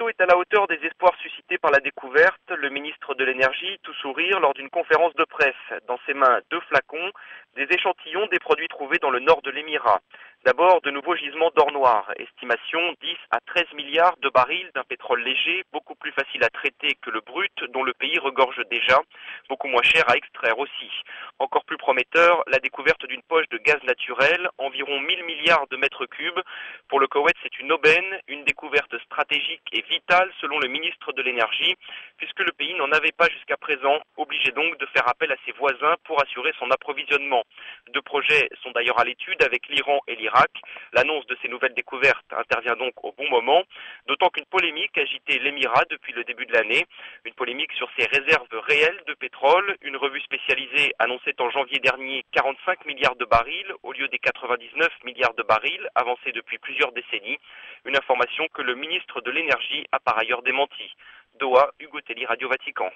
bateau est à la hauteur des espoirs suscités par la découverte. Le ministre de l'Énergie, tout sourire, lors d'une conférence de presse. Dans ses mains, 2 flacons, des échantillons des produits trouvés dans le nord de l'Émirat. D'abord, de nouveaux gisements d'or noir. Estimation 10 à 13 milliards de barils d'un pétrole léger, beaucoup plus facile à traiter que le brut, dont le pays regorge déjà, beaucoup moins cher à extraire aussi. Encore plus prometteur, la découverte d'une poche de gaz naturel, environ 1000 milliards de mètres cubes. Pour le Koweït, c'est une aubaine, une découverte stratégique et vitale selon le ministre de l'Énergie, puisque le pays n'en avait pas jusqu'à présent, obligé donc de faire appel à ses voisins pour assurer son approvisionnement. 2 projets sont d'ailleurs à l'étude avec l'Iran et l'Irak. L'annonce de ces nouvelles découvertes intervient donc au bon moment, d'autant qu'une polémique agitait l'Émirat depuis le début de l'année, une polémique sur ses réserves réelles de pétrole. Une revue spécialisée annonçait en janvier dernier 45 milliards de barils au lieu des 99 milliards de barils avancés depuis plusieurs décennies, une information que le ministre de l'Énergie a par ailleurs démentie. Doha, Hugo Telli, Radio Vatican.